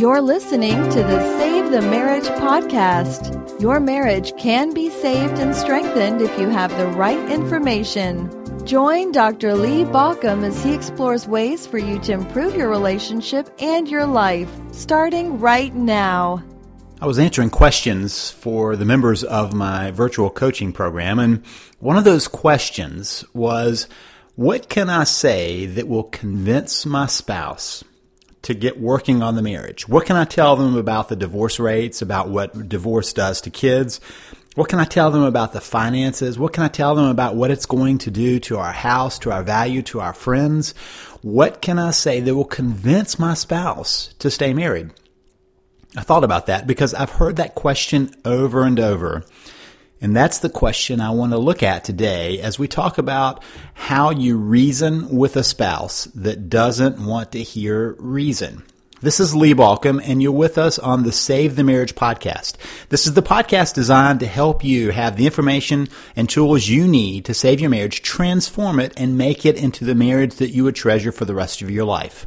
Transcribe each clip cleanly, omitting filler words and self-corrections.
You're listening to the Save the Marriage podcast. Your marriage can be saved and strengthened if you have the right information. Join Dr. Lee Baucom as he explores ways for you to improve your relationship and your life, starting right now. I was answering questions for the members of my virtual coaching program, and one of those questions was, what can I say that will convince my spouse to get working on the marriage? What can I tell them about the divorce rates, about what divorce does to kids? What can I tell them about the finances? What can I tell them about what it's going to do to our house, to our value, to our friends? What can I say that will convince my spouse to stay married? I thought about that because I've heard that question over and over. And that's the question I want to look at today as we talk about how you reason with a spouse that doesn't want to hear reason. This is Lee Baucom, and you're with us on the Save the Marriage podcast. This is the podcast designed to help you have the information and tools you need to save your marriage, transform it, and make it into the marriage that you would treasure for the rest of your life.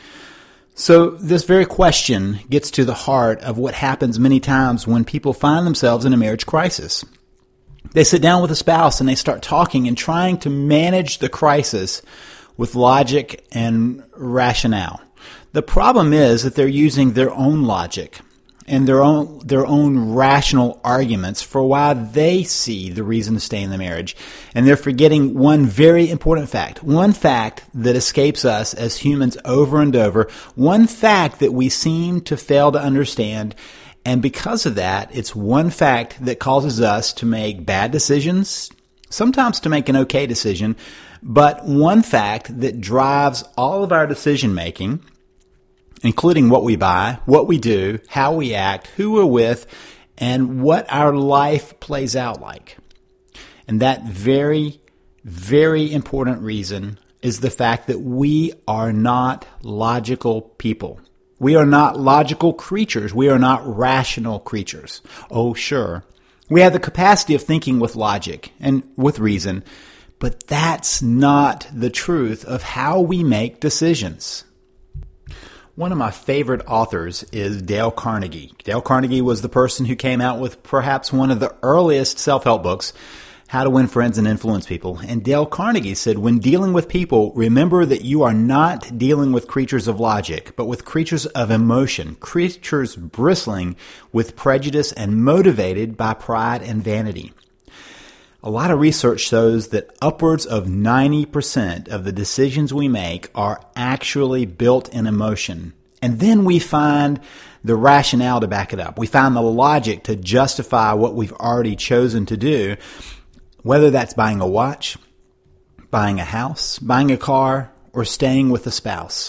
So this very question gets to the heart of what happens many times when people find themselves in a marriage crisis. They sit down with a spouse and they start talking and trying to manage the crisis with logic and rationale. The problem is that they're using their own logic and their own rational arguments for why they see the reason to stay in the marriage. And they're forgetting one very important fact, one fact that escapes us as humans over and over, one fact that we seem to fail to understand. And because of that, it's one fact that causes us to make bad decisions, sometimes to make an okay decision, but one fact that drives all of our decision making, including what we buy, what we do, how we act, who we're with, and what our life plays out like. And that very, very important reason is the fact that we are not logical people. We are not logical creatures. We are not rational creatures. Oh, sure. We have the capacity of thinking with logic and with reason, but that's not the truth of how we make decisions. One of my favorite authors is Dale Carnegie. Dale Carnegie was the person who came out with perhaps one of the earliest self-help books, How to Win Friends and Influence People. And Dale Carnegie said, when dealing with people, remember that you are not dealing with creatures of logic, but with creatures of emotion, creatures bristling with prejudice and motivated by pride and vanity. A lot of research shows that upwards of 90% of the decisions we make are actually built in emotion. And then we find the rationale to back it up. We find the logic to justify what we've already chosen to do, whether that's buying a watch, buying a house, buying a car, or staying with a spouse.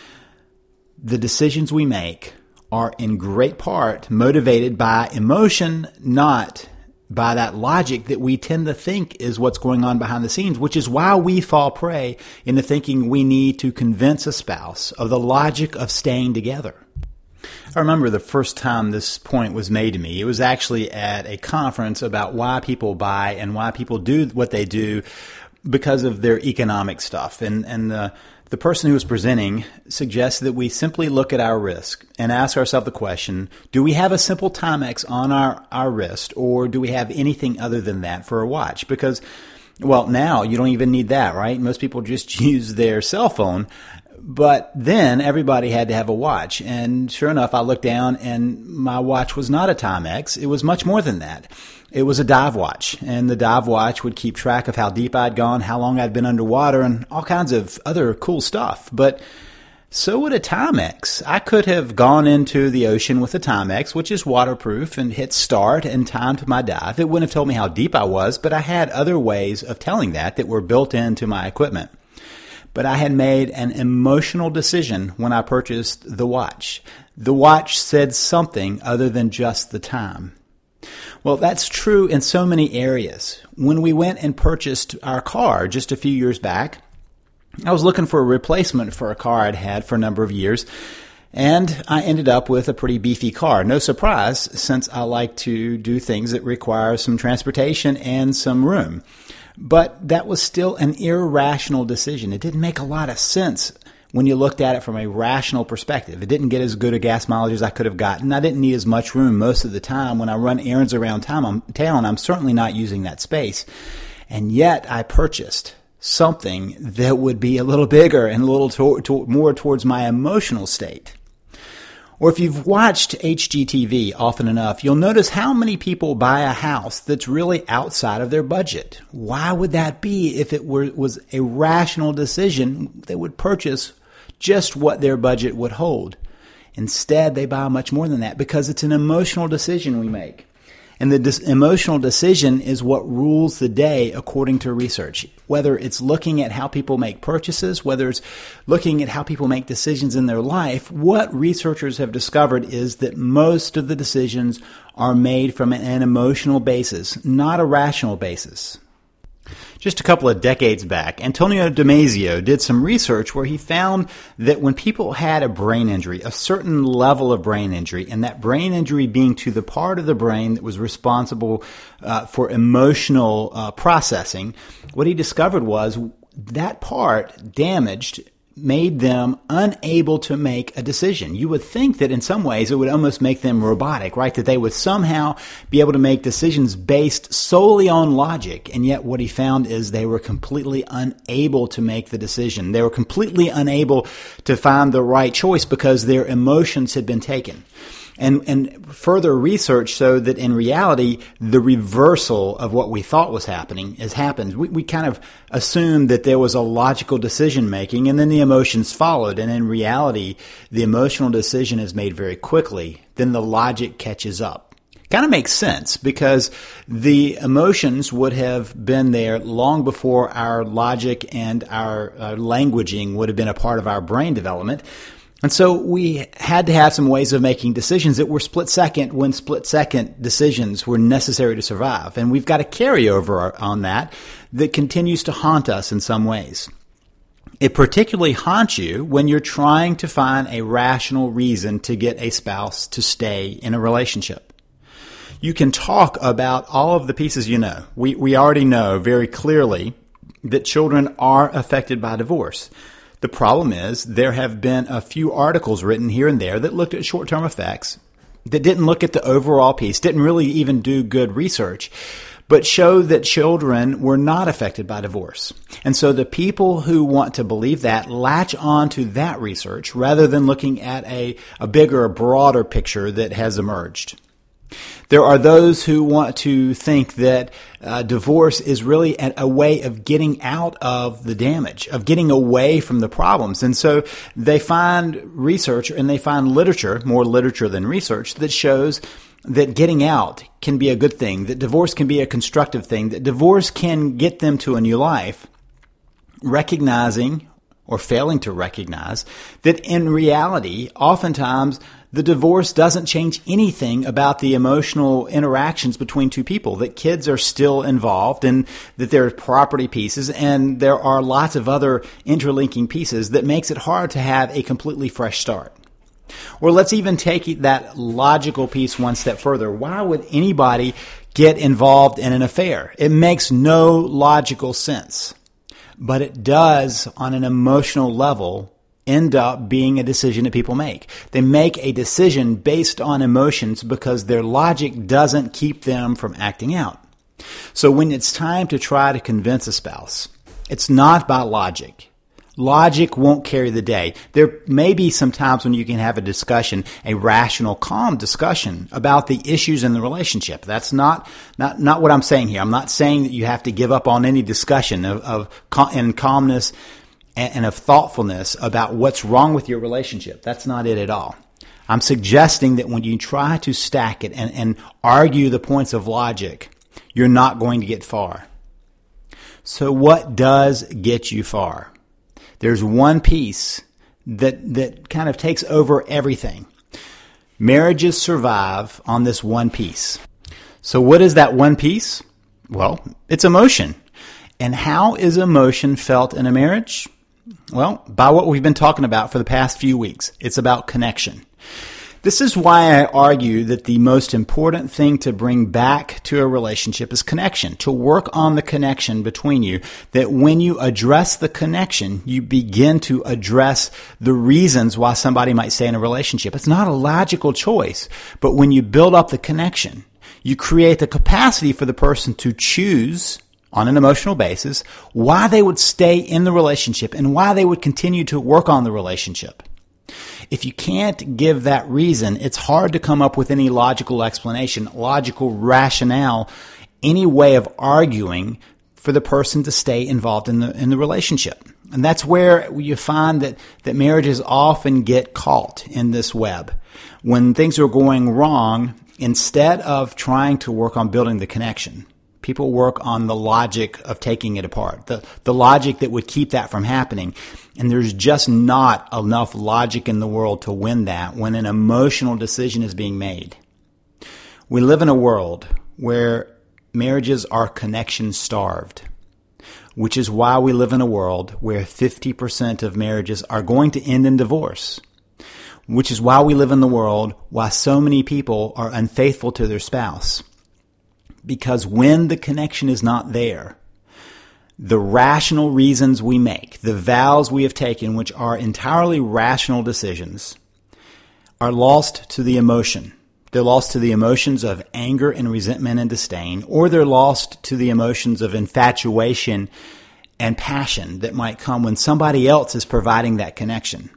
The decisions we make are in great part motivated by emotion, not by that logic that we tend to think is what's going on behind the scenes, which is why we fall prey into thinking we need to convince a spouse of the logic of staying together. I remember the first time this point was made to me. It was actually at a conference about why people buy and why people do what they do because of their economic stuff. And the person who was presenting suggested that we simply look at our risk and ask ourselves the question, do we have a simple Timex on our wrist, or do we have anything other than that for a watch? Because, well, now you don't even need that, right? Most people just use their cell phone. But then everybody had to have a watch. And sure enough, I looked down and my watch was not a Timex. It was much more than that. It was a dive watch. And the dive watch would keep track of how deep I'd gone, how long I'd been underwater, and all kinds of other cool stuff. But so would a Timex. I could have gone into the ocean with a Timex, which is waterproof, and hit start and timed my dive. It wouldn't have told me how deep I was, but I had other ways of telling that were built into my equipment. But I had made an emotional decision when I purchased the watch. The watch said something other than just the time. Well, that's true in so many areas. When we went and purchased our car just a few years back, I was looking for a replacement for a car I'd had for a number of years, and I ended up with a pretty beefy car. No surprise, since I like to do things that require some transportation and some room. But that was still an irrational decision. It didn't make a lot of sense when you looked at it from a rational perspective. It didn't get as good a gas mileage as I could have gotten. I didn't need as much room most of the time. When I run errands around town, I'm certainly not using that space. And yet I purchased something that would be a little bigger and a little more towards my emotional state. Or if you've watched HGTV often enough, you'll notice how many people buy a house that's really outside of their budget. Why would that be if it was a rational decision? They would purchase just what their budget would hold. Instead, they buy much more than that because it's an emotional decision we make. And the emotional decision is what rules the day according to research. Whether it's looking at how people make purchases, whether it's looking at how people make decisions in their life, what researchers have discovered is that most of the decisions are made from an emotional basis, not a rational basis. Just a couple of decades back, Antonio Damasio did some research where he found that when people had a brain injury, a certain level of brain injury, and that brain injury being to the part of the brain that was responsible for emotional processing, what he discovered was that part damaged made them unable to make a decision. You would think that in some ways it would almost make them robotic, right? That they would somehow be able to make decisions based solely on logic. And yet what he found is they were completely unable to make the decision. They were completely unable to find the right choice because their emotions had been taken. And further research showed that in reality, the reversal of what we thought was happening has happened. We kind of assumed that there was a logical decision making and then the emotions followed. And in reality, the emotional decision is made very quickly. Then the logic catches up. Kind of makes sense because the emotions would have been there long before our logic and our languaging would have been a part of our brain development. And so we had to have some ways of making decisions that were split-second when split-second decisions were necessary to survive. And we've got a carryover on that continues to haunt us in some ways. It particularly haunts you when you're trying to find a rational reason to get a spouse to stay in a relationship. You can talk about all of the pieces you know. We already know very clearly that children are affected by divorce. The problem is there have been a few articles written here and there that looked at short-term effects, that didn't look at the overall piece, didn't really even do good research, but showed that children were not affected by divorce. And so the people who want to believe that latch on to that research rather than looking at a bigger, broader picture that has emerged. There are those who want to think that divorce is really a way of getting out of the damage, of getting away from the problems. And so they find research and they find literature, more literature than research, that shows that getting out can be a good thing, that divorce can be a constructive thing, that divorce can get them to a new life, recognizing or failing to recognize that in reality, oftentimes, the divorce doesn't change anything about the emotional interactions between two people, that kids are still involved and that there are property pieces and there are lots of other interlinking pieces that makes it hard to have a completely fresh start. Or let's even take that logical piece one step further. Why would anybody get involved in an affair? It makes no logical sense, but it does on an emotional level end up being a decision that people make. They make a decision based on emotions because their logic doesn't keep them from acting out. So when it's time to try to convince a spouse, it's not about logic. Logic won't carry the day. There may be some times when you can have a discussion, a rational, calm discussion about the issues in the relationship. That's not what I'm saying here. I'm not saying that you have to give up on any discussion in calmness and of thoughtfulness about what's wrong with your relationship. That's not it at all. I'm suggesting that when you try to stack it and argue the points of logic, you're not going to get far. So what does get you far? There's one piece that kind of takes over everything. Marriages survive on this one piece. So what is that one piece? Well, it's emotion. And how is emotion felt in a marriage? Well, by what we've been talking about for the past few weeks. It's about connection. This is why I argue that the most important thing to bring back to a relationship is connection, to work on the connection between you, that when you address the connection, you begin to address the reasons why somebody might stay in a relationship. It's not a logical choice, but when you build up the connection, you create the capacity for the person to choose on an emotional basis why they would stay in the relationship and why they would continue to work on the relationship. If you can't give that reason, it's hard to come up with any logical explanation, logical rationale, any way of arguing for the person to stay involved in the relationship. And that's where you find that marriages often get caught in this web. When things are going wrong, instead of trying to work on building the connection, people work on the logic of taking it apart, the logic that would keep that from happening. And there's just not enough logic in the world to win that when an emotional decision is being made. We live in a world where marriages are connection starved, which is why we live in a world where 50% of marriages are going to end in divorce, which is why we live in the world why so many people are unfaithful to their spouse. Because when the connection is not there, the rational reasons we make, the vows we have taken, which are entirely rational decisions, are lost to the emotion. They're lost to the emotions of anger and resentment and disdain, or they're lost to the emotions of infatuation and passion that might come when somebody else is providing that connection.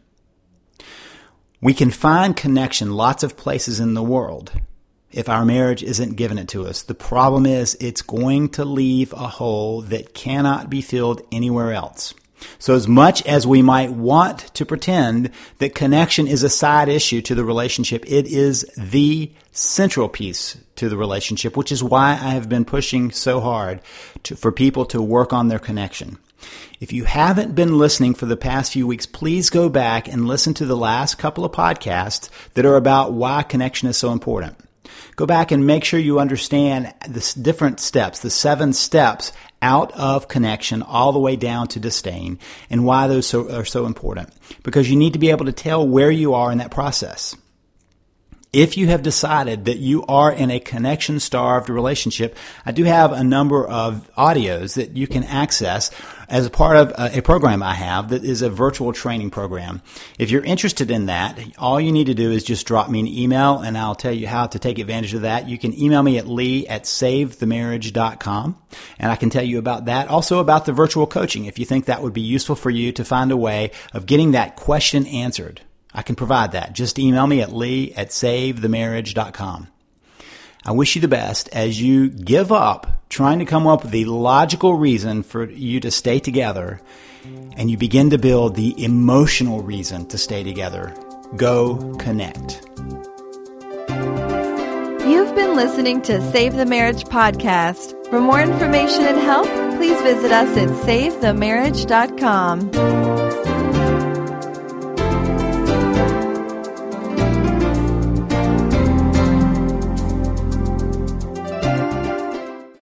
We can find connection lots of places in the world if our marriage isn't giving it to us. The problem is it's going to leave a hole that cannot be filled anywhere else. So as much as we might want to pretend that connection is a side issue to the relationship, it is the central piece to the relationship, which is why I have been pushing so hard for people to work on their connection. If you haven't been listening for the past few weeks, please go back and listen to the last couple of podcasts that are about why connection is so important. Go back and make sure you understand the different steps, the 7 steps out of connection all the way down to disdain, and why those are so important. Because you need to be able to tell where you are in that process. If you have decided that you are in a connection-starved relationship, I do have a number of audios that you can access as a part of a program I have that is a virtual training program. If you're interested in that, all you need to do is just drop me an email and I'll tell you how to take advantage of that. You can email me at lee@savethemarriage.com and I can tell you about that. Also about the virtual coaching if you think that would be useful for you to find a way of getting that question answered. I can provide that. Just email me at lee@savethemarriage.com. I wish you the best as you give up trying to come up with the logical reason for you to stay together and you begin to build the emotional reason to stay together. Go connect. You've been listening to Save the Marriage podcast. For more information and help, please visit us at savethemarriage.com.